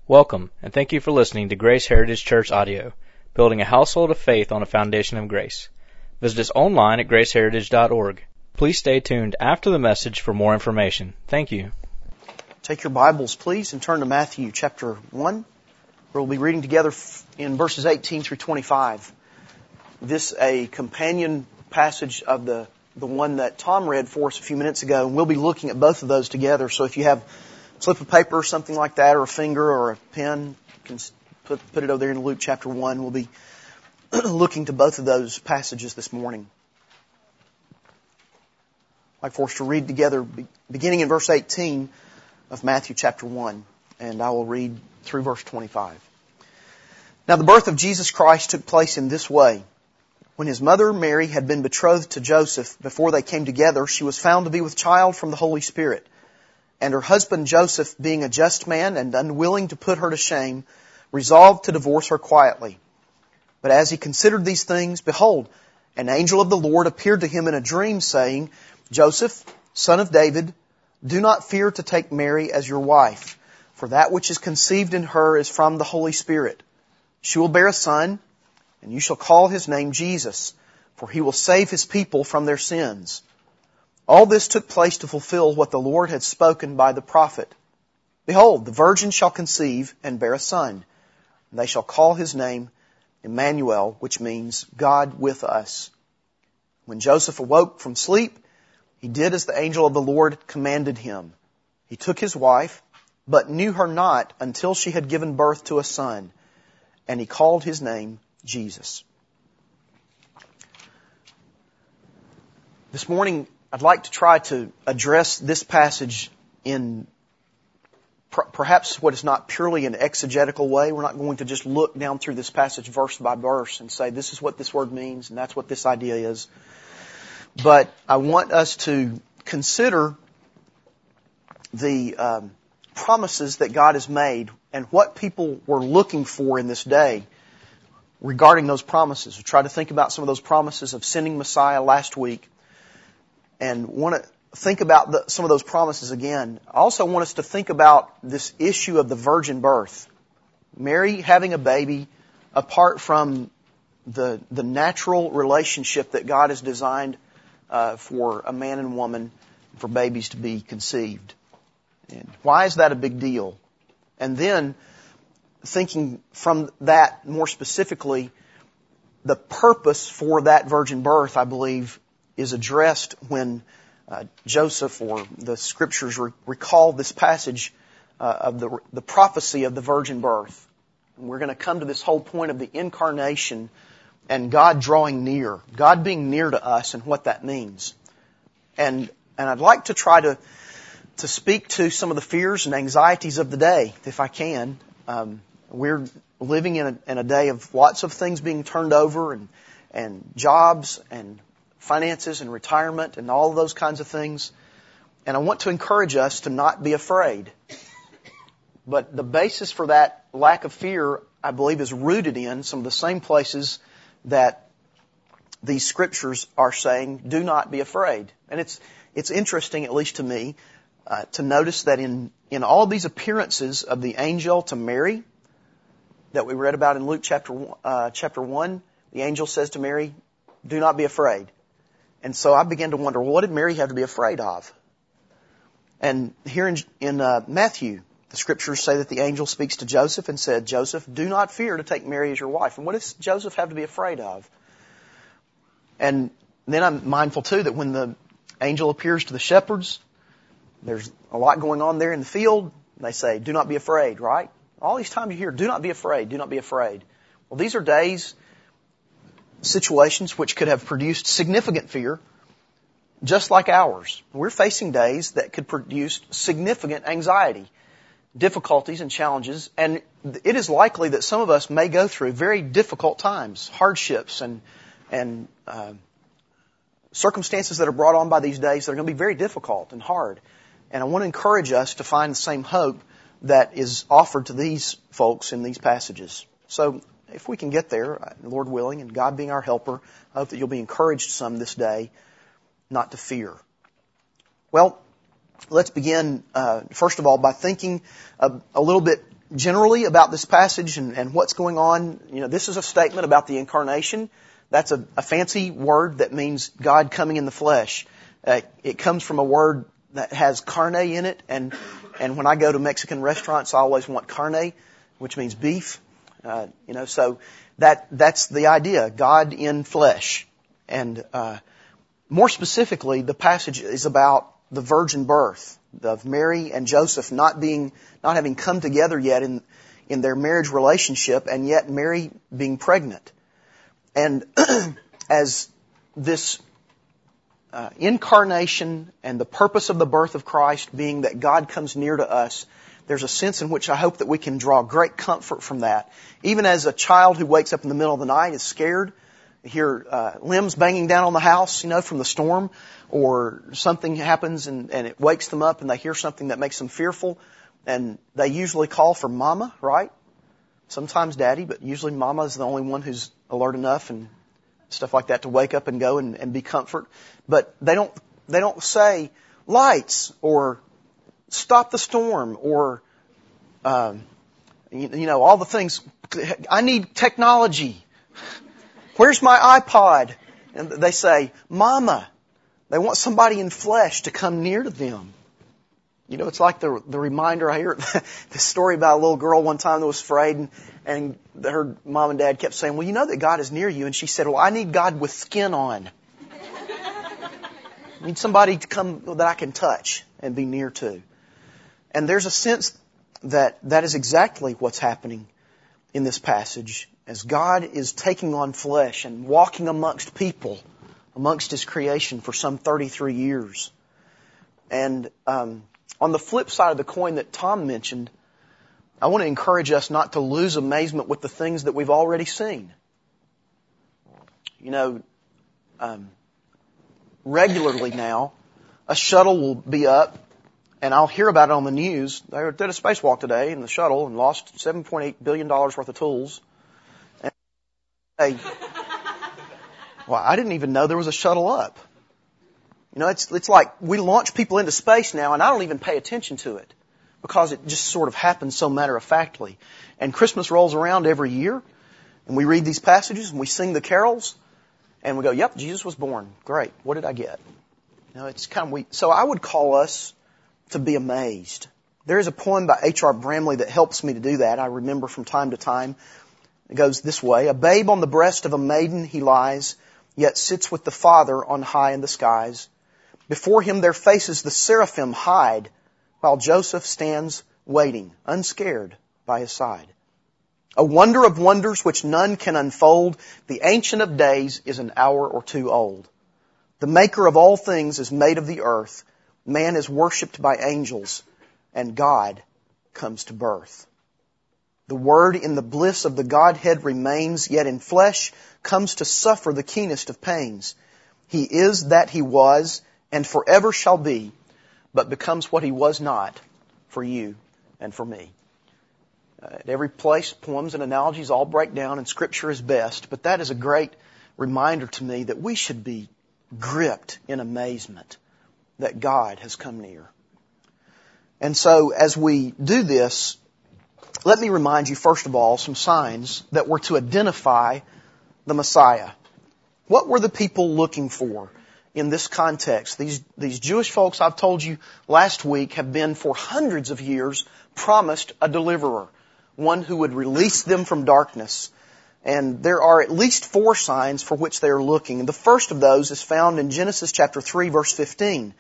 Welcome, and thank you for listening to Grace Heritage Church Audio, building a household of faith on a foundation of grace. Visit us online at graceheritage.org. Please stay tuned after the message for more information. Thank you. Take your Bibles, please, and turn to Matthew chapter 1, where we'll be reading together in verses 18 through 25. This a companion passage of the one that Tom read for us a few minutes ago, and we'll be looking at both of those together. So if you have a slip of paper or something like that, or a finger or a pen, you can put it over there in Luke chapter 1. We'll be looking to both of those passages this morning. I'd like for us to read together, beginning in verse 18 of Matthew chapter 1, and I will read through verse 25. Now the birth of Jesus Christ took place in this way. When his mother Mary had been betrothed to Joseph, before they came together, she was found to be with child from the Holy Spirit. And her husband Joseph, being a just man and unwilling to put her to shame, resolved to divorce her quietly. But as he considered these things, behold, an angel of the Lord appeared to him in a dream, saying, Joseph, son of David, do not fear to take Mary as your wife, for that which is conceived in her is from the Holy Spirit. She will bear a son, and you shall call his name Jesus, for he will save his people from their sins. All this took place to fulfill what the Lord had spoken by the prophet. Behold, the virgin shall conceive and bear a son, and they shall call his name Emmanuel, which means God with us. When Joseph awoke from sleep, he did as the angel of the Lord commanded him. He took his wife, but knew her not until she had given birth to a son, and he called his name Jesus. This morning, I'd like to try to address this passage in perhaps what is not purely an exegetical way. We're not going to just look down through this passage verse by verse and say this is what this word means and that's what this idea is. But I want us to consider the promises that God has made and what people were looking for in this day regarding those promises. We tried to think about some of those promises of sending Messiah last week, and want to think about some of those promises again. I also want us to think about this issue of the virgin birth. Mary having a baby apart from the natural relationship that God has designed for a man and woman, for babies to be conceived. And why is that a big deal? And then thinking from that more specifically, the purpose for that virgin birth, I believe, is addressed when Joseph, or the Scriptures, recall this passage of the prophecy of the virgin birth. And we're going to come to this whole point of the incarnation and God drawing near, God being near to us and what that means. And I'd like to try to speak to some of the fears and anxieties of the day, if I can. We're living in a day of lots of things being turned over, and jobs and finances and retirement and all of those kinds of things. And I want to encourage us to not be afraid. But the basis for that lack of fear, I believe, is rooted in some of the same places that these Scriptures are saying, do not be afraid. And it's interesting, at least to me, to notice that in all of these appearances of the angel to Mary that we read about in Luke chapter 1, the angel says to Mary, do not be afraid. And so I began to wonder, well, what did Mary have to be afraid of? And here in Matthew, the Scriptures say that the angel speaks to Joseph and said, Joseph, do not fear to take Mary as your wife. And what does Joseph have to be afraid of? And then I'm mindful, too, that when the angel appears to the shepherds, there's a lot going on there in the field. They say, do not be afraid, right? All these times you hear, do not be afraid, do not be afraid. Well, these are days, situations which could have produced significant fear, just like ours. We're facing days that could produce significant anxiety, difficulties and challenges, and it is likely that some of us may go through very difficult times, hardships and circumstances that are brought on by these days that are going to be very difficult and hard. And I want to encourage us to find the same hope that is offered to these folks in these passages. So if we can get there, Lord willing, and God being our helper, I hope that you'll be encouraged some this day not to fear. Well, let's begin, first of all, by thinking a little bit generally about this passage and what's going on, this is a statement about the incarnation. That's a fancy word that means God coming in the flesh. It comes from a word that has carne in it, and when I go to Mexican restaurants, I always want carne, which means beef. So that's the idea, God in flesh. And more specifically, the passage is about the virgin birth of Mary and Joseph not having come together yet in their marriage relationship, and yet Mary being pregnant. And as this incarnation and the purpose of the birth of Christ being that God comes near to us, there's a sense in which I hope that we can draw great comfort from that. Even as a child who wakes up in the middle of the night is scared, hear limbs banging down on the house, from the storm, or something happens and it wakes them up and they hear something that makes them fearful, and they usually call for mama, right? Sometimes daddy, but usually mama is the only one who's alert enough and stuff like that to wake up and go and be comfort. But they don't say lights or stop the storm or all the things. I need technology. Where's my iPod? And they say, Mama. They want somebody in flesh to come near to them. It's like the reminder. I hear this story about a little girl one time that was afraid, and her mom and dad kept saying, well, you know that God is near you. And she said, well, I need God with skin on. I need somebody to come that I can touch and be near to. And there's a sense that is exactly what's happening in this passage, as God is taking on flesh and walking amongst people, amongst His creation for some 33 years. And on the flip side of the coin that Tom mentioned, I want to encourage us not to lose amazement with the things that we've already seen. Regularly now, a shuttle will be up, and I'll hear about it on the news. They did a spacewalk today in the shuttle and lost $7.8 billion worth of tools. And I didn't even know there was a shuttle up. It's like we launch people into space now, and I don't even pay attention to it because it just sort of happens so matter-of-factly. And Christmas rolls around every year, and we read these passages, and we sing the carols, and we go, yep, Jesus was born. Great. What did I get? It's kind of weak. So I would call us to be amazed. There is a poem by H.R. Bramley that helps me to do that. I remember from time to time. It goes this way. A babe on the breast of a maiden he lies, yet sits with the Father on high in the skies. Before him their faces the seraphim hide, while Joseph stands waiting, unscared by his side. A wonder of wonders which none can unfold, the Ancient of Days is an hour or two old. The Maker of all things is made of the earth, man is worshipped by angels, and God comes to birth. The Word in the bliss of the Godhead remains, yet in flesh comes to suffer the keenest of pains. He is that He was, and forever shall be, but becomes what He was not for you and for me. At every place, poems and analogies all break down, and Scripture is best, but that is a great reminder to me that we should be gripped in amazement that God has come near. And so as we do this, let me remind you, first of all, some signs that were to identify the Messiah. What were the people looking for in this context? These Jewish folks, I've told you last week, have been for hundreds of years promised a deliverer, one who would release them from darkness. And there are at least 4 signs for which they are looking. And the first of those is found in Genesis chapter 3, verse 15.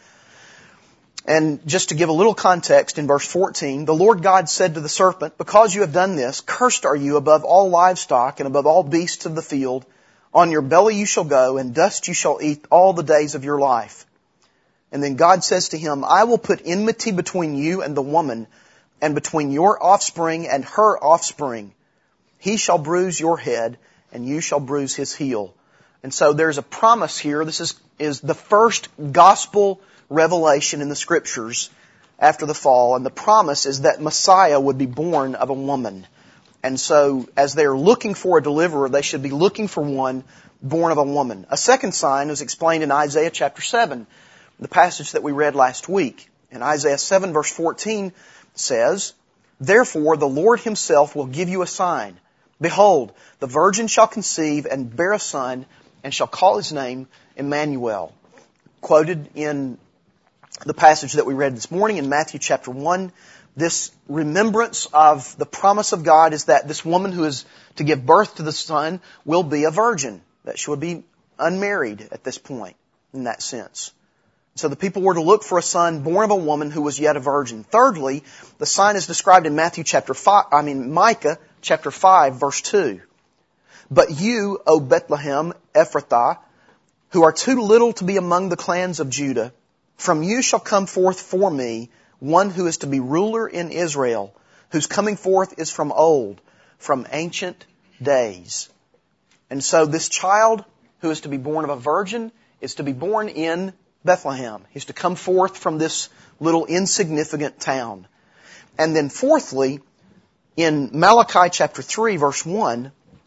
And just to give a little context, in verse 14, the Lord God said to the serpent, because you have done this, cursed are you above all livestock and above all beasts of the field. On your belly you shall go, and dust you shall eat all the days of your life. And then God says to him, I will put enmity between you and the woman, and between your offspring and her offspring. He shall bruise your head, and you shall bruise his heel. And so there's a promise here. This is the first gospel revelation in the Scriptures after the fall. And the promise is that Messiah would be born of a woman. And so as they're looking for a deliverer, they should be looking for one born of a woman. A second sign is explained in Isaiah chapter 7, the passage that we read last week. In Isaiah 7 verse 14 says, Therefore, the Lord himself will give you a sign. Behold, the virgin shall conceive and bear a son, and shall call his name Emmanuel. Quoted in the passage that we read this morning in Matthew chapter 1, this remembrance of the promise of God is that this woman who is to give birth to the son will be a virgin, that she would be unmarried at this point in that sense. So the people were to look for a son born of a woman who was yet a virgin. Thirdly, the sign is described in Micah chapter 5, verse 2. But you, O Bethlehem Ephrathah, who are too little to be among the clans of Judah, from you shall come forth for me one who is to be ruler in Israel, whose coming forth is from old, from ancient days. And so this child who is to be born of a virgin is to be born in Bethlehem. He's to come forth from this little insignificant town. And then fourthly, in Malachi chapter 3, verse 1,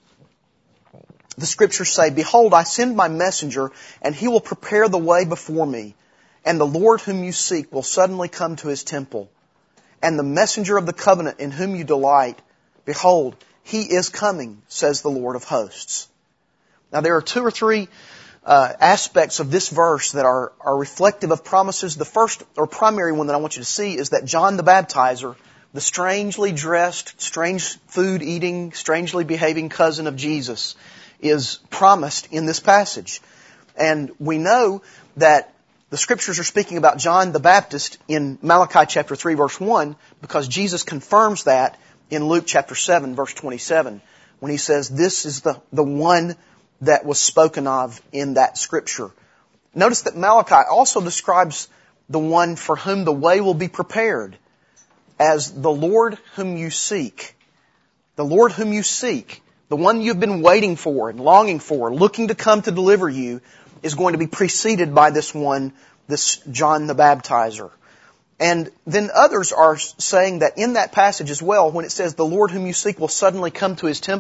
the Scriptures say, Behold, I send my messenger, and he will prepare the way before me. And the Lord whom you seek will suddenly come to his temple. And the messenger of the covenant in whom you delight, behold, he is coming, says the Lord of hosts. Now there are two or three aspects of this verse that are reflective of promises. The first or primary one that I want you to see is that John the Baptizer, the strangely dressed, strange food eating, strangely behaving cousin of Jesus, is promised in this passage. And we know that the Scriptures are speaking about John the Baptist in Malachi chapter 3 verse 1 because Jesus confirms that in Luke chapter 7 verse 27 when he says this is the one that was spoken of in that Scripture. Notice that Malachi also describes the one for whom the way will be prepared as the Lord whom you seek. The Lord whom you seek, the one you've been waiting for and longing for, looking to come to deliver you, is going to be preceded by this one, this John the Baptizer. And then others are saying that in that passage as well, when it says the Lord whom you seek will suddenly come to his temple,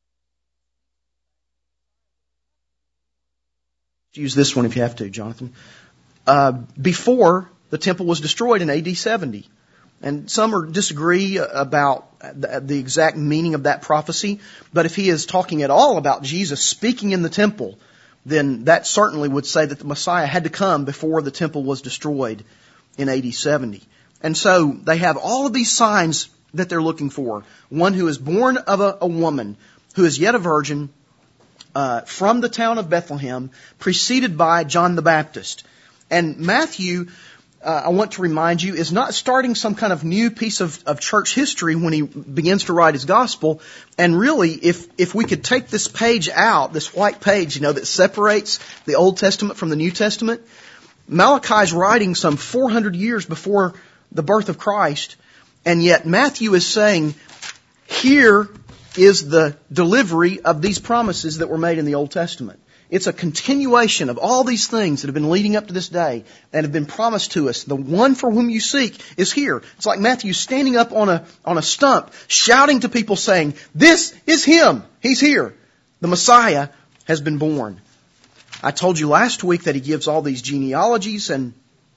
use this one if you have to, Jonathan. Before the temple was destroyed in AD 70. And some disagree about the exact meaning of that prophecy. But if he is talking at all about Jesus speaking in the temple, then that certainly would say that the Messiah had to come before the temple was destroyed in AD 70. And so they have all of these signs that they're looking for. One who is born of a woman, who is yet a virgin, from the town of Bethlehem, preceded by John the Baptist. And Matthew, I want to remind you, is not starting some kind of new piece of church history when he begins to write his gospel. And really, if we could take this page out, this white page, that separates the Old Testament from the New Testament, Malachi's writing some 400 years before the birth of Christ, and yet Matthew is saying, here is the delivery of these promises that were made in the Old Testament. It's a continuation of all these things that have been leading up to this day and have been promised to us. The one for whom you seek is here. It's like Matthew standing up on a stump, shouting to people saying, this is him. He's here. The Messiah has been born. I told you last week that he gives all these genealogies and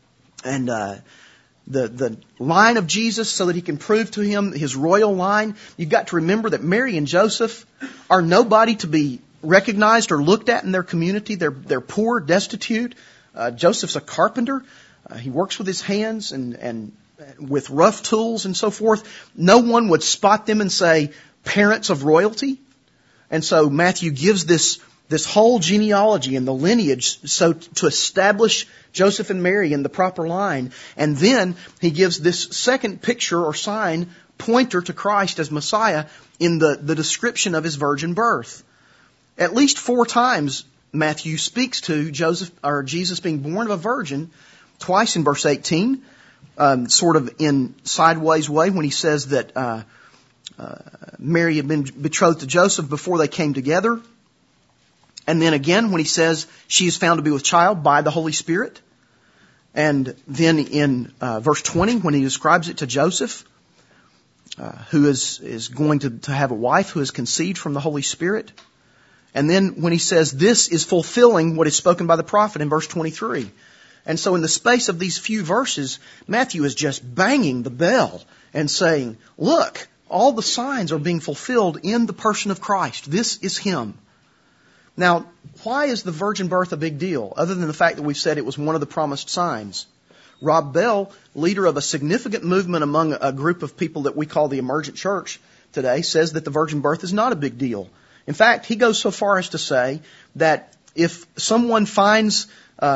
the line of Jesus so that he can prove to him his royal line. You've got to remember that Mary and Joseph are nobody to be recognized or looked at in their community. They're poor, destitute. Joseph's a carpenter. He works with his hands and with rough tools and so forth. No one would spot them and say, parents of royalty. And so Matthew gives this whole genealogy and the lineage so to establish Joseph and Mary in the proper line. And then he gives this second picture or sign, pointer to Christ as Messiah in the description of his virgin birth. At least 4 times Matthew speaks to Jesus being born of a virgin, twice in verse 18, sort of in sideways way when he says that Mary had been betrothed to Joseph before they came together. And then again when he says she is found to be with child by the Holy Spirit. And then in verse 20 when he describes it to Joseph, who is going to have a wife who is conceived from the Holy Spirit. And then when he says this is fulfilling what is spoken by the prophet in verse 23. And so in the space of these few verses, Matthew is just banging the bell and saying, look, all the signs are being fulfilled in the person of Christ. This is Him. Now, why is the virgin birth a big deal, other than the fact that we've said it was one of the promised signs? Rob Bell, leader of a significant movement among a group of people that we call the emergent church today, says that the virgin birth is not a big deal. In fact, he goes so far as to say that if someone finds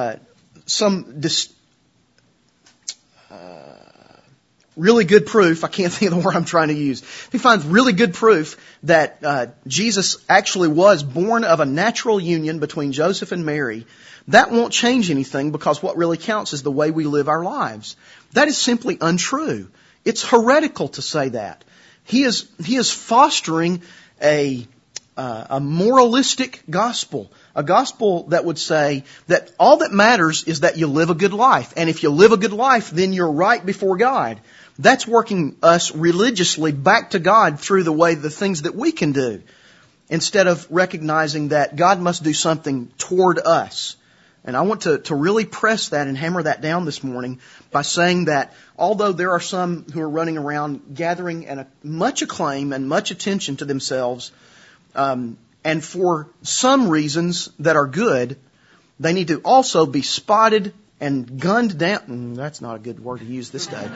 really good proof, I can't think of the word I'm trying to use. If he finds really good proof that Jesus actually was born of a natural union between Joseph and Mary, that won't change anything, because what really counts is the way we live our lives. That is simply untrue. It's heretical to say that. He is fostering a moralistic gospel, a gospel that would say that all that matters is that you live a good life. And if you live a good life, then you're right before God. That's working us religiously back to God through the things that we can do, instead of recognizing that God must do something toward us. And I want to really press that and hammer that down this morning by saying that although there are some who are running around gathering much acclaim and much attention to themselves, and for some reasons that are good, they need to also be spotted and gunned down. That's not a good word to use this day.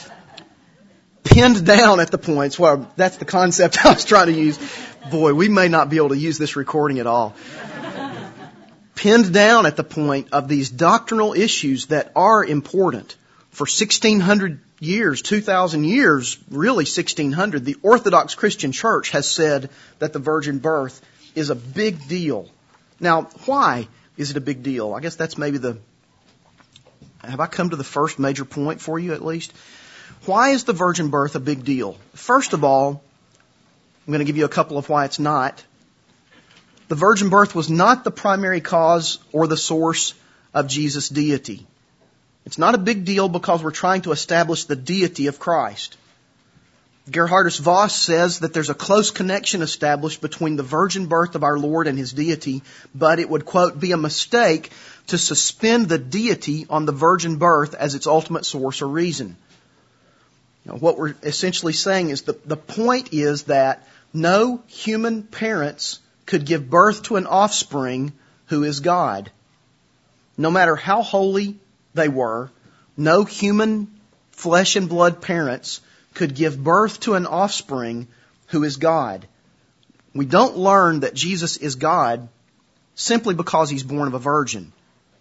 Pinned down at the points. Well, that's the concept I was trying to use. Boy, we may not be able to use this recording at all. Pinned down at the point of these doctrinal issues that are important. For 1,600 years, 2,000 years, really 1,600, the Orthodox Christian Church has said that the virgin birth is a big deal. Now, why is it a big deal? I guess that's maybe have I come to the first major point for you at least? Why is the virgin birth a big deal? First of all, I'm going to give you a couple of why it's not. The virgin birth was not the primary cause or the source of Jesus' deity. It's not a big deal because we're trying to establish the deity of Christ. Gerhardus Voss says that there's a close connection established between the virgin birth of our Lord and His deity, but it would, quote, be a mistake to suspend the deity on the virgin birth as its ultimate source or reason. Now, what we're essentially saying is the point is that no human parents could give birth to an offspring who is God. No matter how holy they were, no human flesh and blood parents could give birth to an offspring who is God. We don't learn that Jesus is God simply because He's born of a virgin.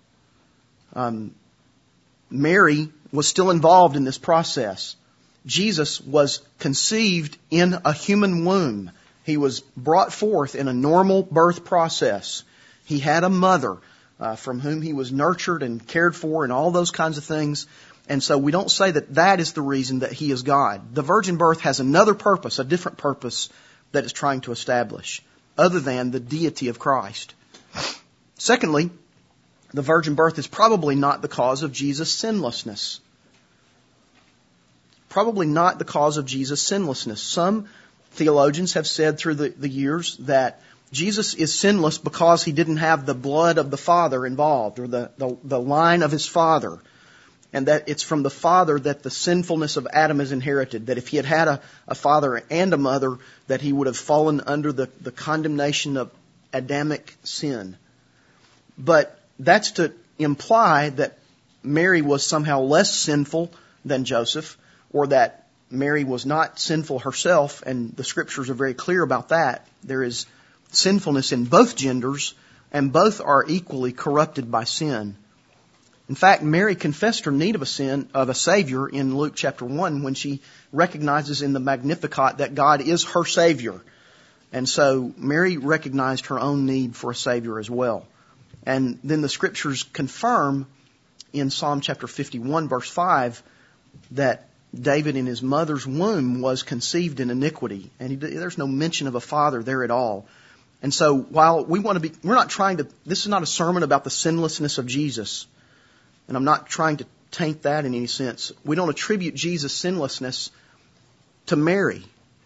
Mary was still involved in this process. Jesus was conceived in a human womb. He was brought forth in a normal birth process. He had a mother from whom he was nurtured and cared for and all those kinds of things. And so we don't say that is the reason that He is God. The virgin birth has another purpose, a different purpose that it's trying to establish, other than the deity of Christ. Secondly, the virgin birth is probably not the cause of Jesus' sinlessness. Probably not the cause of Jesus' sinlessness. Some theologians have said through the years that Jesus is sinless because He didn't have the blood of the Father involved, or the line of His Father, and that it's from the Father that the sinfulness of Adam is inherited, that if he had had a father and a mother, that he would have fallen under the condemnation of Adamic sin. But that's to imply that Mary was somehow less sinful than Joseph, or that Mary was not sinful herself, and the Scriptures are very clear about that. There is sinfulness in both genders, and both are equally corrupted by sin. In fact, Mary confessed her need of a Savior in Luke chapter 1 when she recognizes in the Magnificat that God is her Savior. And so Mary recognized her own need for a Savior as well. And then the Scriptures confirm in Psalm chapter 51 verse 5 that David in his mother's womb was conceived in iniquity. And there's no mention of a father there at all. And so while we're not trying to, this is not a sermon about the sinlessness of Jesus. And I'm not trying to taint that in any sense. We don't attribute Jesus' sinlessness to Mary.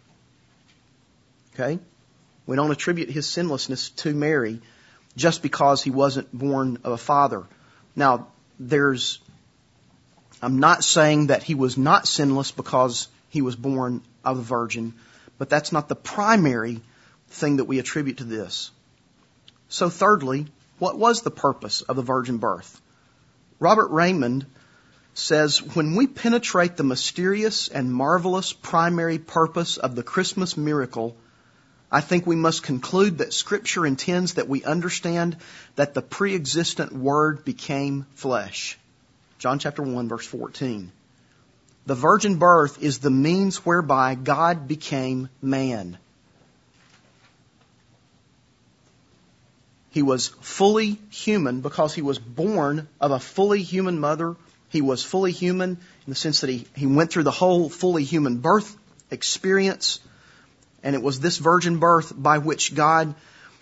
Okay? We don't attribute His sinlessness to Mary just because He wasn't born of a father. Now, I'm not saying that he was not sinless because he was born of a virgin, but that's not the primary thing that we attribute to this. So thirdly, what was the purpose of the virgin birth? Robert Raymond says, when we penetrate the mysterious and marvelous primary purpose of the Christmas miracle, I think we must conclude that Scripture intends that we understand that the pre-existent Word became flesh. John chapter 1, verse 14. The virgin birth is the means whereby God became man. He was fully human because he was born of a fully human mother. He was fully human in the sense that he went through the whole fully human birth experience. And it was this virgin birth by which God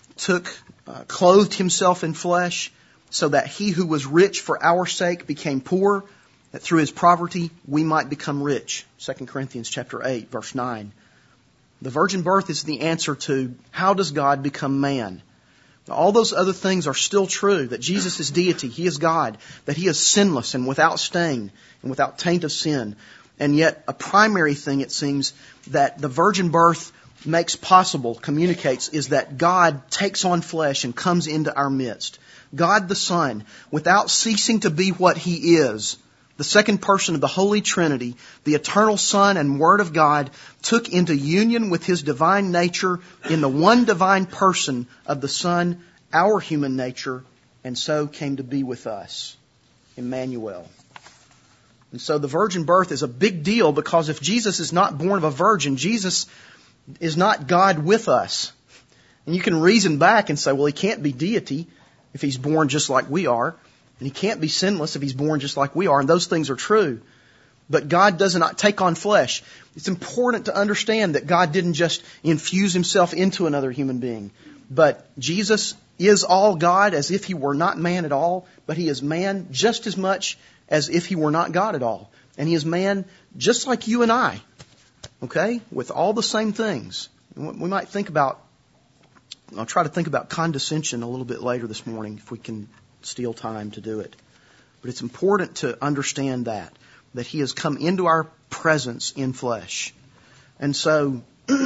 clothed himself in flesh so that he who was rich for our sake became poor, that through his poverty we might become rich. 2 Corinthians chapter 8, verse 9. The virgin birth is the answer to how does God become man? Now, all those other things are still true, that Jesus is deity, he is God, that he is sinless and without stain and without taint of sin. And yet a primary thing, it seems, that the virgin birth makes possible, communicates, is that God takes on flesh and comes into our midst. God the Son, without ceasing to be what he is, the second person of the Holy Trinity, the eternal Son and Word of God, took into union with his divine nature in the one divine person of the Son, our human nature, and so came to be with us. Emmanuel. And so the virgin birth is a big deal because if Jesus is not born of a virgin, Jesus is not God with us. And you can reason back and say, well, he can't be deity if he's born just like we are. And he can't be sinless if he's born just like we are. And those things are true. But God does not take on flesh. It's important to understand that God didn't just infuse himself into another human being. But Jesus is all God as if he were not man at all. But he is man just as much as if he were not God at all. And he is man just like you and I. Okay? With all the same things. We might think about, I'll try to think about condescension a little bit later this morning if we can steal time to do it. But it's important to understand that he has come into our presence in flesh. And so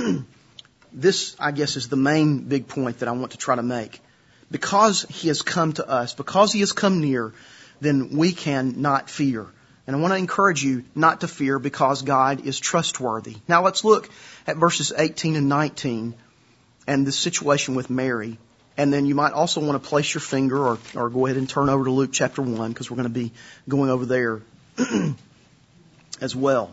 this, I guess, is the main big point that I want to try to make. Because he has come to us, because he has come near, then we can not fear. And I want to encourage you not to fear because God is trustworthy. Now let's look at verses 18 and 19 and the situation with Mary. And then you might also want to place your finger or go ahead and turn over to Luke chapter 1 because we're going to be going over there as well.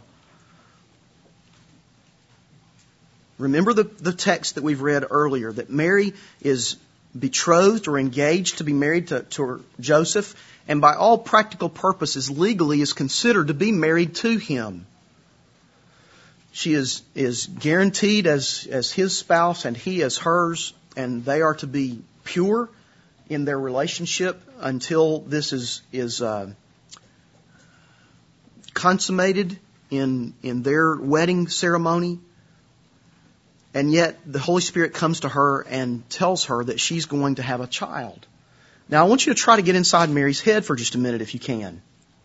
Remember the text that we've read earlier, that Mary is betrothed or engaged to be married to Joseph, and by all practical purposes legally is considered to be married to him. She is guaranteed as his spouse and he as hers, and they are to be pure in their relationship until this is consummated in their wedding ceremony. And yet the Holy Spirit comes to her and tells her that she's going to have a child. Now I want you to try to get inside Mary's head for just a minute if you can.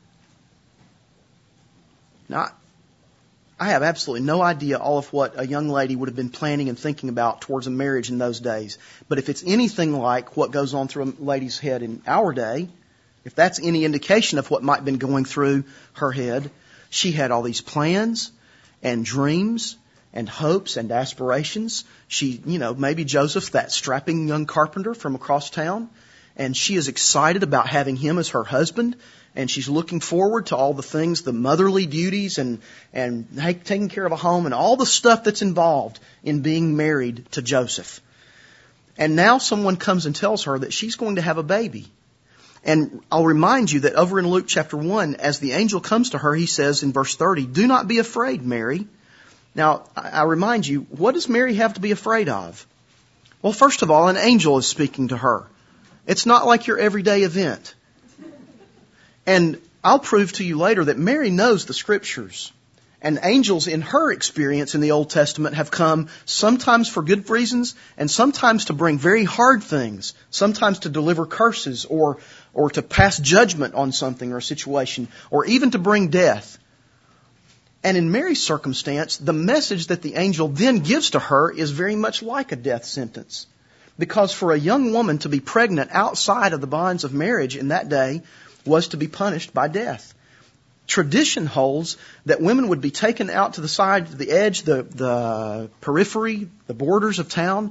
Now, I have absolutely no idea all of what a young lady would have been planning and thinking about towards a marriage in those days. But if it's anything like what goes on through a lady's head in our day, if that's any indication of what might have been going through her head, she had all these plans and dreams and hopes and aspirations. She, maybe Joseph, that strapping young carpenter from across town, and she is excited about having him as her husband. And she's looking forward to all the things, the motherly duties and taking care of a home and all the stuff that's involved in being married to Joseph. And now someone comes and tells her that she's going to have a baby. And I'll remind you that over in Luke chapter 1, as the angel comes to her, he says in verse 30, "Do not be afraid, Mary." Now, I remind you, what does Mary have to be afraid of? Well, first of all, an angel is speaking to her. It's not like your everyday event. And I'll prove to you later that Mary knows the Scriptures. And angels, in her experience in the Old Testament, have come sometimes for good reasons and sometimes to bring very hard things, sometimes to deliver curses or to pass judgment on something or a situation, or even to bring death. And in Mary's circumstance, the message that the angel then gives to her is very much like a death sentence. Because for a young woman to be pregnant outside of the bonds of marriage in that day was to be punished by death. Tradition holds that women would be taken out to the side, the edge, the periphery, the borders of town,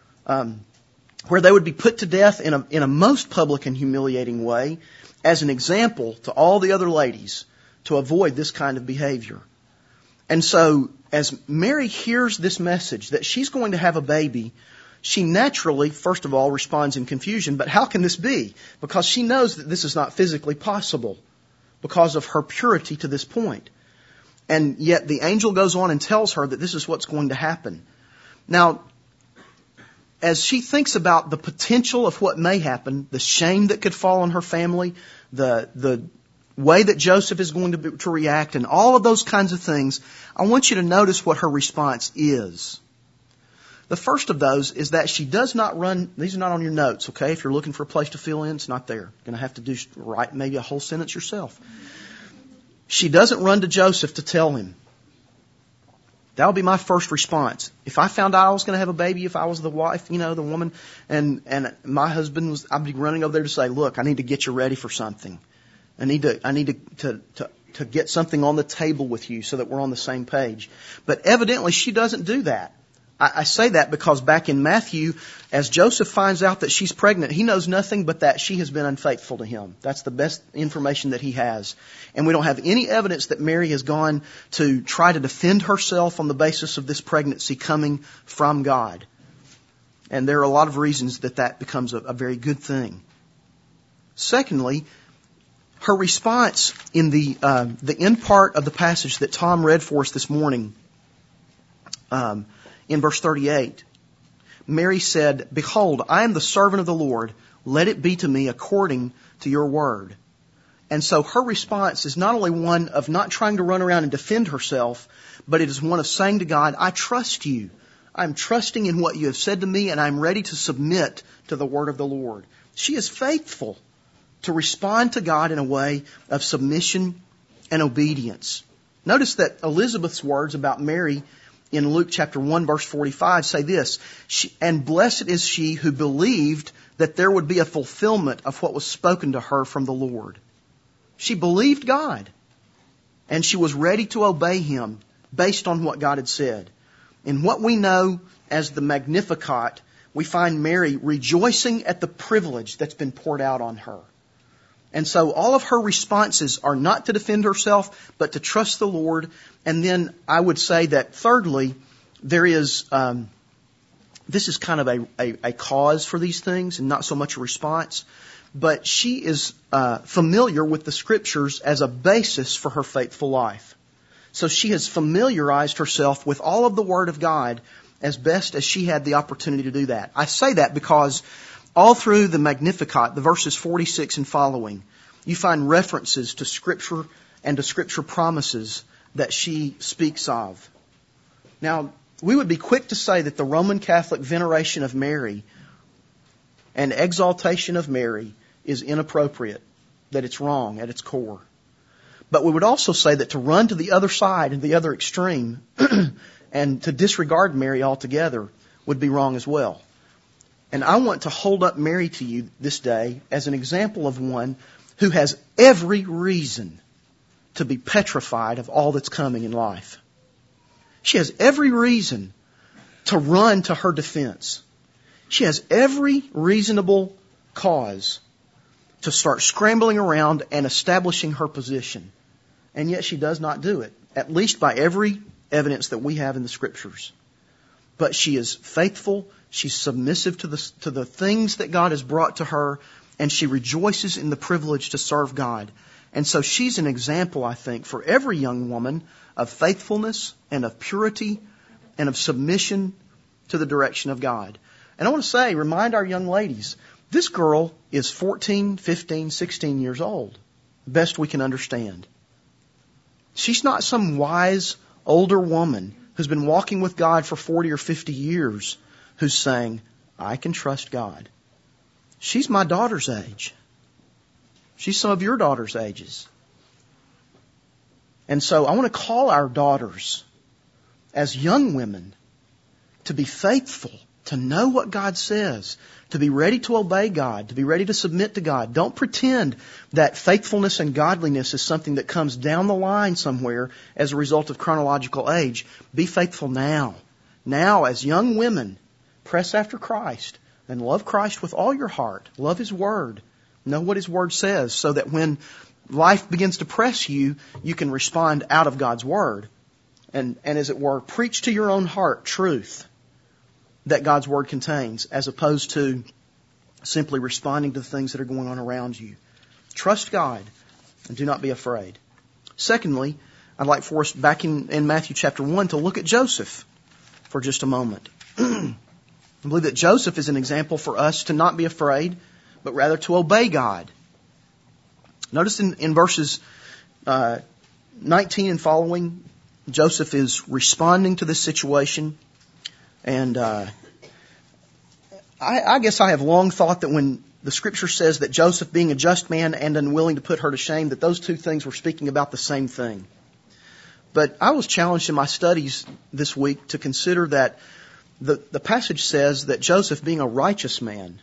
where they would be put to death in a most public and humiliating way as an example to all the other ladies to avoid this kind of behavior. And so as Mary hears this message that she's going to have a baby, she naturally, first of all, responds in confusion. But how can this be? Because she knows that this is not physically possible because of her purity to this point. And yet the angel goes on and tells her that this is what's going to happen. Now, as she thinks about the potential of what may happen, the shame that could fall on her family, the way that Joseph is going to react, and all of those kinds of things, I want you to notice what her response is. The first of those is that she does not run, these are not on your notes, okay? If you're looking for a place to fill in, it's not there. You're going to have to write maybe a whole sentence yourself. She doesn't run to Joseph to tell him. That would be my first response. If I found out I was going to have a baby, if I was the wife, the woman, and my husband was, I'd be running over there to say, look, I need to get you ready for something. I need to get something on the table with you so that we're on the same page. But evidently she doesn't do that. I say that because back in Matthew, as Joseph finds out that she's pregnant, he knows nothing but that she has been unfaithful to him. That's the best information that he has. And we don't have any evidence that Mary has gone to try to defend herself on the basis of this pregnancy coming from God. And there are a lot of reasons that becomes a very good thing. Secondly, her response in the end part of the passage that Tom read for us this morning, in verse 38, Mary said, "Behold, I am the servant of the Lord. Let it be to me according to your word." And so her response is not only one of not trying to run around and defend herself, but it is one of saying to God, I trust you. I'm trusting in what you have said to me, and I'm ready to submit to the word of the Lord. She is faithful to respond to God in a way of submission and obedience. Notice that Elizabeth's words about Mary in Luke chapter 1 verse 45 say this, "And blessed is she who believed that there would be a fulfillment of what was spoken to her from the Lord." She believed God, and she was ready to obey Him based on what God had said. In what we know as the Magnificat, we find Mary rejoicing at the privilege that's been poured out on her. And so all of her responses are not to defend herself, but to trust the Lord. And then I would say that thirdly, there is, this is kind of a cause for these things and not so much a response. But she is familiar with the Scriptures as a basis for her faithful life. So she has familiarized herself with all of the Word of God as best as she had the opportunity to do that. I say that because all through the Magnificat, the verses 46 and following, you find references to Scripture and to Scripture promises that she speaks of. Now, we would be quick to say that the Roman Catholic veneration of Mary and exaltation of Mary is inappropriate, that it's wrong at its core. But we would also say that to run to the other side and the other extreme and to disregard Mary altogether would be wrong as well. And I want to hold up Mary to you this day as an example of one who has every reason to be petrified of all that's coming in life. She has every reason to run to her defense. She has every reasonable cause to start scrambling around and establishing her position. And yet she does not do it, at least by every evidence that we have in the Scriptures. But she is faithful, she's submissive to the things that God has brought to her, and she rejoices in the privilege to serve God. And so she's an example, I think, for every young woman of faithfulness and of purity and of submission to the direction of God. And I want to remind our young ladies, this girl is 14, 15, 16 years old, best we can understand. She's not some wise older woman who's been walking with God for 40 or 50 years who's saying, I can trust God. She's my daughter's age. She's some of your daughter's ages. And so I want to call our daughters as young women to be faithful, to know what God says, to be ready to obey God, to be ready to submit to God. Don't pretend that faithfulness and godliness is something that comes down the line somewhere as a result of chronological age. Be faithful now. Now, as young women, press after Christ and love Christ with all your heart. Love His Word. Know what His Word says so that when life begins to press you, you can respond out of God's Word. And as it were, preach to your own heart truth that God's Word contains, as opposed to simply responding to the things that are going on around you. Trust God and do not be afraid. Secondly, I'd like for us back in Matthew chapter 1 to look at Joseph for just a moment. I believe that Joseph is an example for us to not be afraid, but rather to obey God. Notice in verses 19 and following, Joseph is responding to this situation. And I guess I have long thought that when the Scripture says that Joseph, being a just man and unwilling to put her to shame, that those two things were speaking about the same thing. But I was challenged in my studies this week to consider that the passage says that Joseph, being a righteous man,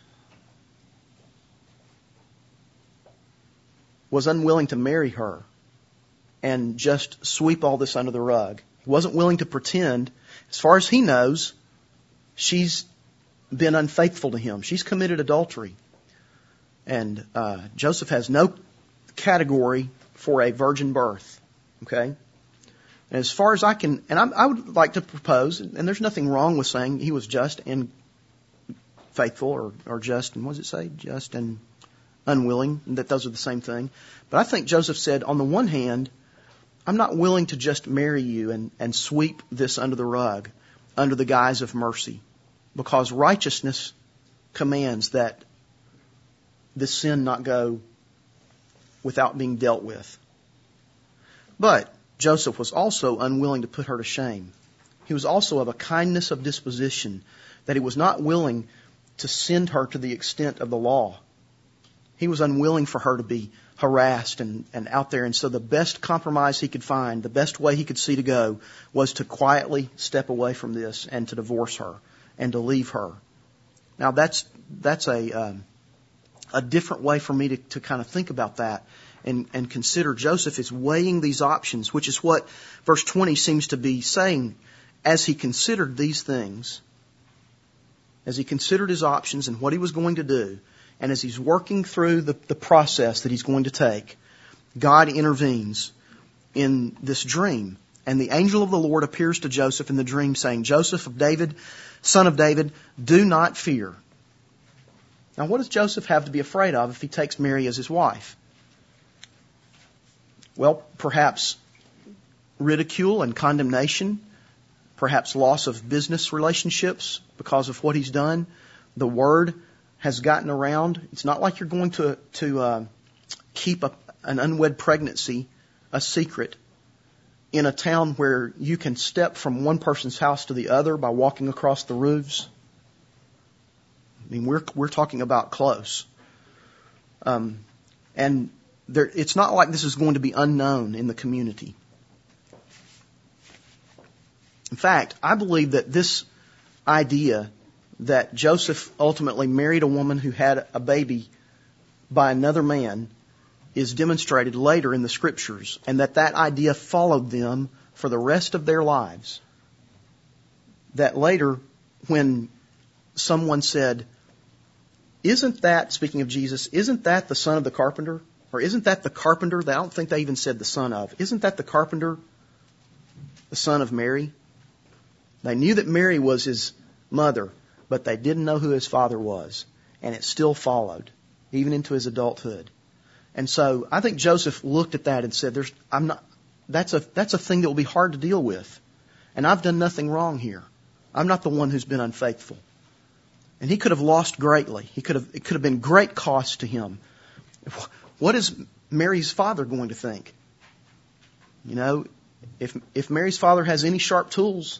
was unwilling to marry her and just sweep all this under the rug. He wasn't willing to pretend. As far as he knows, she's been unfaithful to him. She's committed adultery. And Joseph has no category for a virgin birth. Okay? And as far as I can, and I would like to propose, and there's nothing wrong with saying he was just and faithful or just, and what does it say? Just and unwilling, and that those are the same thing. But I think Joseph said, on the one hand, I'm not willing to just marry you and sweep this under the rug, under the guise of mercy, because righteousness commands that this sin not go without being dealt with. But Joseph was also unwilling to put her to shame. He was also of a kindness of disposition, that he was not willing to send her to the extent of the law. He was unwilling for her to be harassed and out there. And so the best compromise he could find, the best way he could see to go, was to quietly step away from this and to divorce her and to leave her. Now that's a different way for me to kind of think about that and consider Joseph is weighing these options, which is what verse 20 seems to be saying. As he considered these things, as he considered his options and what he was going to do, and as he's working through the process that he's going to take, God intervenes in this dream. And the angel of the Lord appears to Joseph in the dream saying, Joseph of David, son of David, do not fear. Now what does Joseph have to be afraid of if he takes Mary as his wife? Well, perhaps ridicule and condemnation, perhaps loss of business relationships because of what he's done. The word has gotten around. It's not like you're going to keep an unwed pregnancy a secret in a town where you can step from one person's house to the other by walking across the roofs. I mean, we're talking about close. And it's not like this is going to be unknown in the community. In fact, I believe that this idea that Joseph ultimately married a woman who had a baby by another man is demonstrated later in the Scriptures, and that idea followed them for the rest of their lives. That later, when someone said, isn't that, speaking of Jesus, isn't that the son of the carpenter? Or isn't that the carpenter? I don't think they even said the son of. Isn't that the carpenter, the son of Mary? They knew that Mary was his mother, but they didn't know who his father was. And it still followed, even into his adulthood. And so I think Joseph looked at that and said, that's a thing that will be hard to deal with. And I've done nothing wrong here. I'm not the one who's been unfaithful. And he could have lost greatly. It could have been great cost to him. What is Mary's father going to think? You know, if Mary's father has any sharp tools,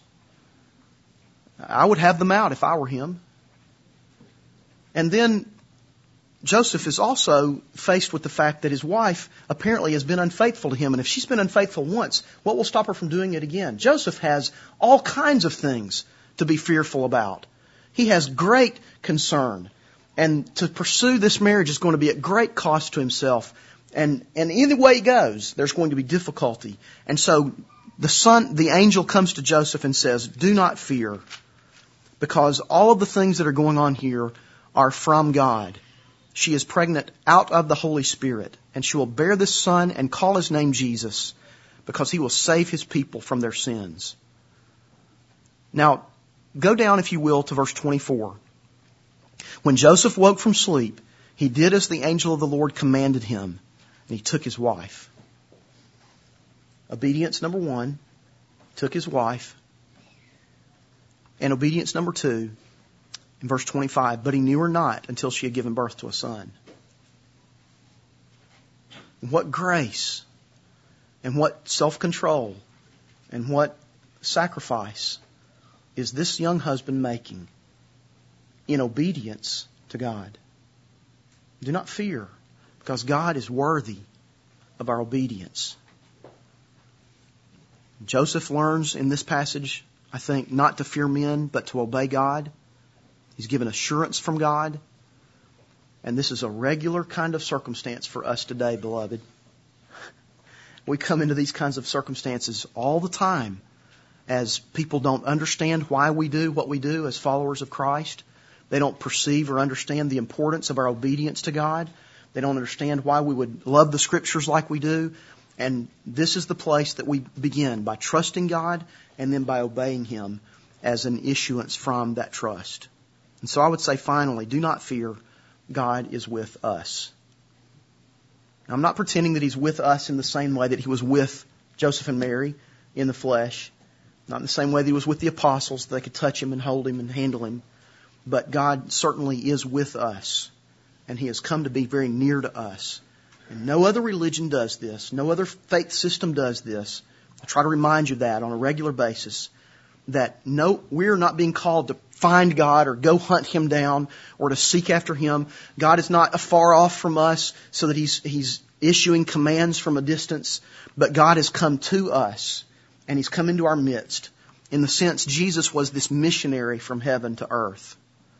I would have them out if I were him. And then Joseph is also faced with the fact that his wife apparently has been unfaithful to him. And if she's been unfaithful once, what will stop her from doing it again? Joseph has all kinds of things to be fearful about. He has great concern. And to pursue this marriage is going to be at great cost to himself. And either way it goes, there's going to be difficulty. And so the angel comes to Joseph and says, do not fear, because all of the things that are going on here are from God. She is pregnant out of the Holy Spirit, and she will bear this son and call his name Jesus, because he will save his people from their sins. Now, go down, if you will, to verse 24. When Joseph woke from sleep, he did as the angel of the Lord commanded him, and he took his wife. Obedience number 1, took his wife. And obedience number 2, in verse 25, but he knew her not until she had given birth to a son. What grace and what self-control and what sacrifice is this young husband making in obedience to God? Do not fear, because God is worthy of our obedience. Joseph learns in this passage, I think, not to fear men, but to obey God. He's given assurance from God. And this is a regular kind of circumstance for us today, beloved. We come into these kinds of circumstances all the time as people don't understand why we do what we do as followers of Christ. They don't perceive or understand the importance of our obedience to God. They don't understand why we would love the Scriptures like we do. And this is the place that we begin, by trusting God and then by obeying Him as an issuance from that trust. And so I would say finally, do not fear. God is with us. Now, I'm not pretending that He's with us in the same way that He was with Joseph and Mary in the flesh. Not in the same way that He was with the apostles. They could touch Him and hold Him and handle Him. But God certainly is with us. And He has come to be very near to us. And no other religion does this. No other faith system does this. I try to remind you that on a regular basis. That we're not being called to find God or go hunt Him down or to seek after Him. God is not afar off from us so that He's issuing commands from a distance. But God has come to us and He's come into our midst. In the sense, Jesus was this missionary from heaven to earth.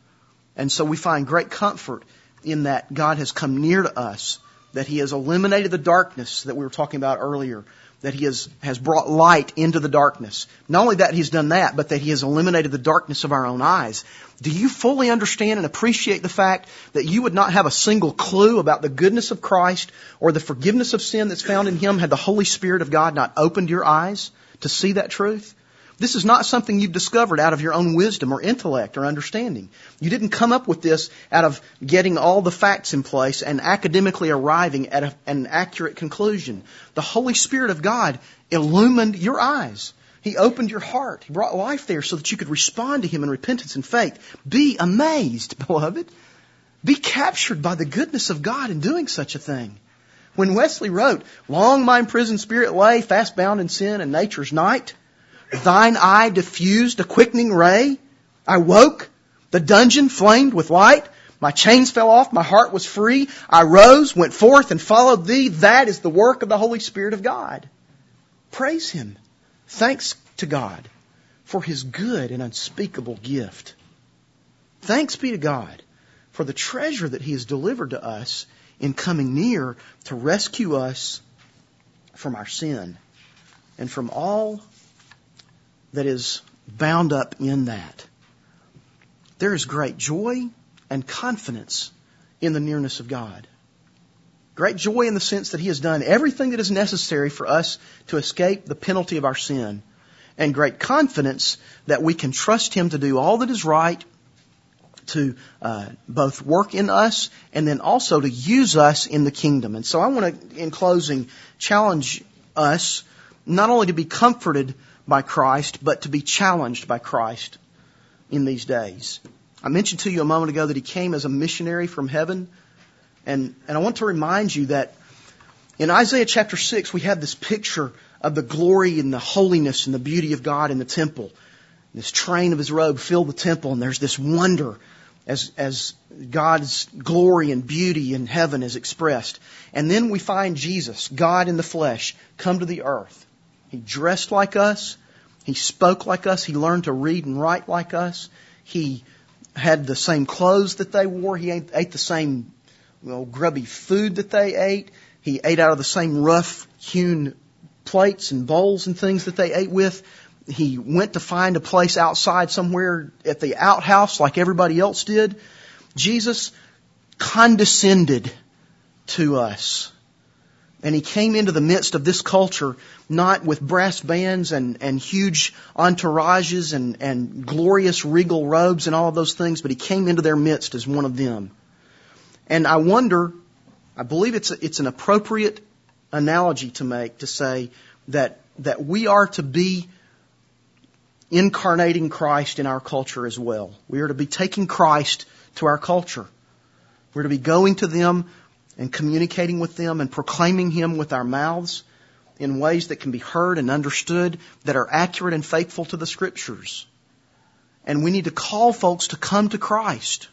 And so we find great comfort in that God has come near to us, that He has eliminated the darkness that we were talking about earlier, that He has brought light into the darkness. Not only that He's done that, but that He has eliminated the darkness of our own eyes. Do you fully understand and appreciate the fact that you would not have a single clue about the goodness of Christ or the forgiveness of sin that's found in Him had the Holy Spirit of God not opened your eyes to see that truth? This is not something you've discovered out of your own wisdom or intellect or understanding. You didn't come up with this out of getting all the facts in place and academically arriving at an accurate conclusion. The Holy Spirit of God illumined your eyes. He opened your heart. He brought life there so that you could respond to Him in repentance and faith. Be amazed, beloved. Be captured by the goodness of God in doing such a thing. When Wesley wrote, "Long my imprisoned spirit lay, fast bound in sin and nature's night. Thine eye diffused a quickening ray. I woke, the dungeon flamed with light. My chains fell off, my heart was free. I rose, went forth, and followed Thee." That is the work of the Holy Spirit of God. Praise Him. Thanks to God for His good and unspeakable gift. Thanks be to God for the treasure that He has delivered to us in coming near to rescue us from our sin and from all that is bound up in that. There is great joy and confidence in the nearness of God. Great joy in the sense that He has done everything that is necessary for us to escape the penalty of our sin. And great confidence that we can trust Him to do all that is right, to both work in us and then also to use us in the kingdom. And so I want to, in closing, challenge us not only to be comforted by Christ, but to be challenged by Christ in these days. I mentioned to you a moment ago that He came as a missionary from heaven. And I want to remind you that in Isaiah chapter 6, we have this picture of the glory and the holiness and the beauty of God in the temple. This train of His robe filled the temple, and there's this wonder as God's glory and beauty in heaven is expressed. And then we find Jesus, God in the flesh, come to the earth. He dressed like us. He spoke like us. He learned to read and write like us. He had the same clothes that they wore. He ate the same grubby food that they ate. He ate out of the same rough-hewn plates and bowls and things that they ate with. He went to find a place outside somewhere at the outhouse like everybody else did. Jesus condescended to us. And He came into the midst of this culture not with brass bands and huge entourages and glorious regal robes and all of those things, but He came into their midst as one of them. And I believe it's an appropriate analogy to make to say that we are to be incarnating Christ in our culture as well. We are to be taking Christ to our culture. We're to be going to them and communicating with them and proclaiming Him with our mouths in ways that can be heard and understood, that are accurate and faithful to the Scriptures. And we need to call folks to come to Christ.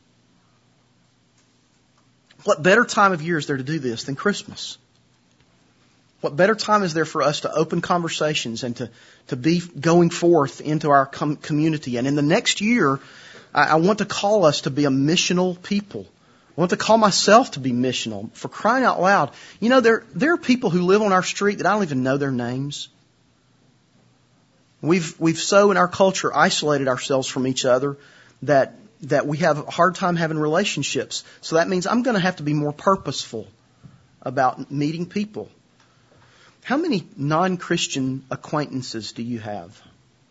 What better time of year is there to do this than Christmas? What better time is there for us to open conversations and to be going forth into our community? And in the next year, I want to call us to be a missional people. I want to call myself to be missional. For crying out loud, there are people who live on our street that I don't even know their names. We've so in our culture isolated ourselves from each other that we have a hard time having relationships. So that means I'm going to have to be more purposeful about meeting people. How many non-Christian acquaintances do you have?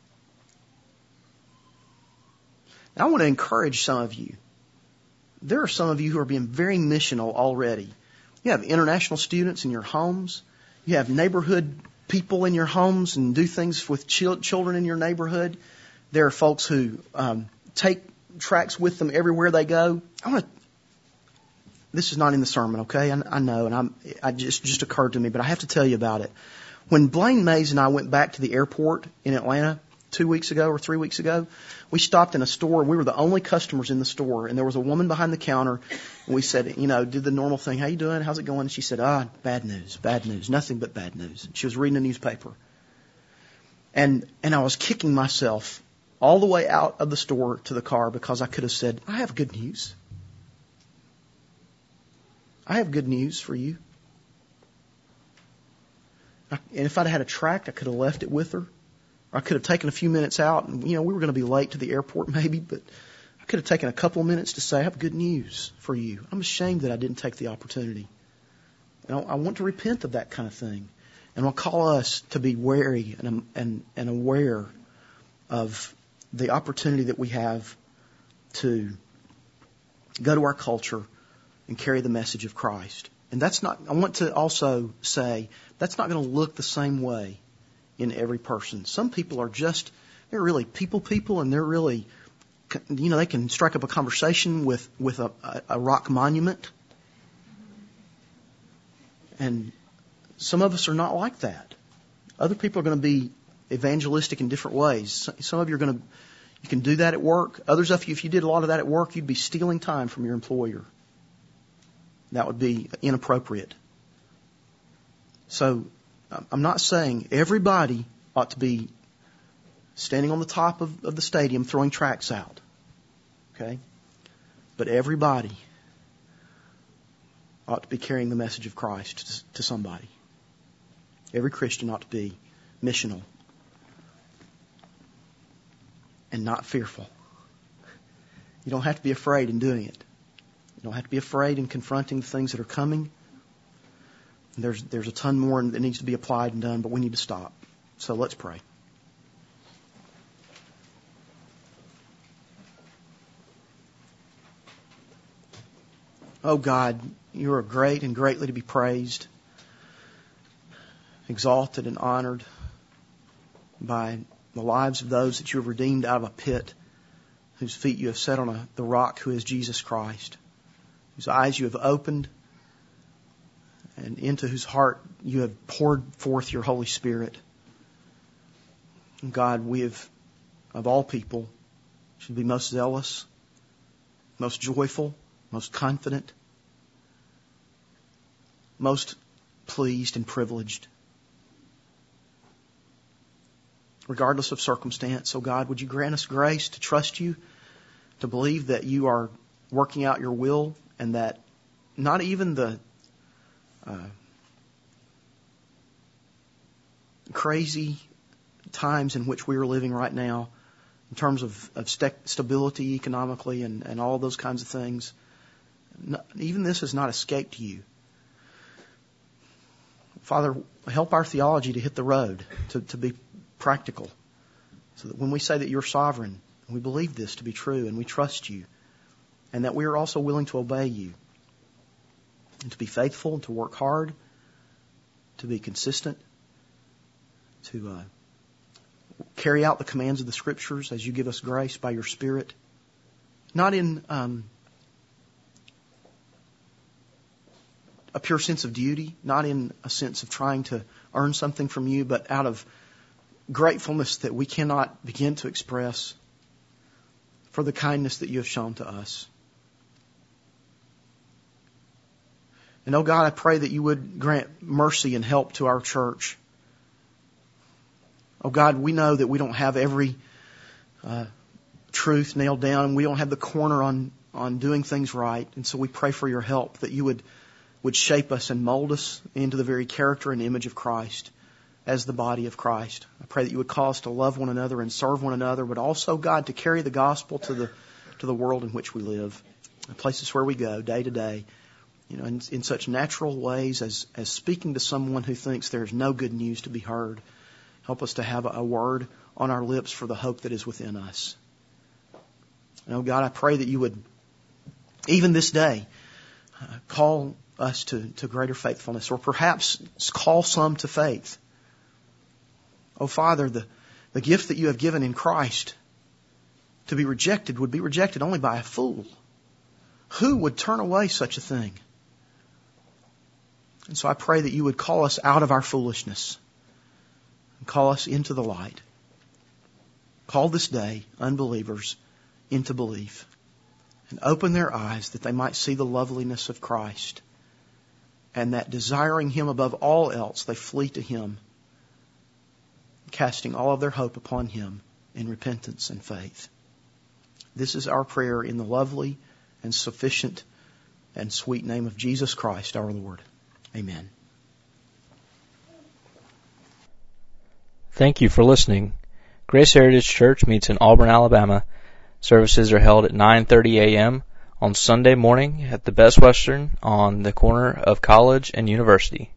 Now, I want to encourage some of you. There are some of you who are being very missional already. You have international students in your homes. You have neighborhood people in your homes and do things with children in your neighborhood. There are folks who take tracts with them everywhere they go. This is not in the sermon, okay? I know, and it just occurred to me, but I have to tell you about it. When Blaine Mays and I went back to the airport in Atlanta 2 weeks ago or 3 weeks ago, we stopped in a store. We were the only customers in the store, and there was a woman behind the counter, and we said, did the normal thing. How you doing? How's it going? And she said, bad news, nothing but bad news. She was reading a newspaper. And I was kicking myself all the way out of the store to the car because I could have said, I have good news. I have good news for you. And if I'd had a tract, I could have left it with her. Or I could have taken a few minutes out, and we were going to be late to the airport maybe, but I could have taken a couple of minutes to say, I have good news for you. I'm ashamed that I didn't take the opportunity. And I want to repent of that kind of thing. And I'll call us to be wary and aware of the opportunity that we have to go to our culture and carry the message of Christ. And I want to also say, that's not going to look the same way in every person. Some people they're really people, and they're really, they can strike up a conversation with a rock monument. And some of us are not like that. Other people are going to be evangelistic in different ways. Some of you you can do that at work. Others of you, if you did a lot of that at work, you'd be stealing time from your employer. That would be inappropriate. So I'm not saying everybody ought to be standing on the top of the stadium throwing tracts out. Okay? But everybody ought to be carrying the message of Christ to somebody. Every Christian ought to be missional and not fearful. You don't have to be afraid in doing it. You don't have to be afraid in confronting the things that are coming. There's a ton more that needs to be applied and done, but we need to stop. So let's pray. Oh God, you are great and greatly to be praised, exalted and honored by the lives of those that you have redeemed out of a pit, whose feet you have set on the rock who is Jesus Christ, whose eyes you have opened, and into whose heart you have poured forth your Holy Spirit. And God, we have, of all people, should be most zealous, most joyful, most confident, most pleased and privileged, regardless of circumstance. So God, would you grant us grace to trust you, to believe that you are working out your will, and that not even the crazy times in which we are living right now, in terms of stability economically and all those kinds of things, even this has not escaped you. Father, help our theology to hit the road, to be practical, so that when we say that you're sovereign, we believe this to be true and we trust you, and that we are also willing to obey you, and to be faithful, and to work hard, to be consistent, to carry out the commands of the Scriptures as you give us grace by your Spirit, not in a pure sense of duty, not in a sense of trying to earn something from you, but out of gratefulness that we cannot begin to express for the kindness that you have shown to us. And oh God, I pray that you would grant mercy and help to our church. Oh God, we know that we don't have every truth nailed down, and we don't have the corner on doing things right. And so we pray for your help, that you would shape us and mold us into the very character and image of Christ as the body of Christ. I pray that you would cause us to love one another and serve one another, but also, God, to carry the gospel to the world in which we live, the places where we go day to day, in such natural ways as speaking to someone who thinks there's no good news to be heard. Help us to have a word on our lips for the hope that is within us. And oh God, I pray that you would, even this day, call us to greater faithfulness, or perhaps call some to faith. Oh Father, the gift that you have given in Christ to be rejected would be rejected only by a fool. Who would turn away such a thing? And so I pray that you would call us out of our foolishness and call us into the light. Call this day unbelievers into belief, and open their eyes that they might see the loveliness of Christ, and that desiring Him above all else, they flee to Him, casting all of their hope upon Him in repentance and faith. This is our prayer in the lovely and sufficient and sweet name of Jesus Christ our Lord. Amen. Thank you for listening. Grace Heritage Church meets in Auburn, Alabama. Services are held at 9:30 a.m. on Sunday morning at the Best Western on the corner of College and University.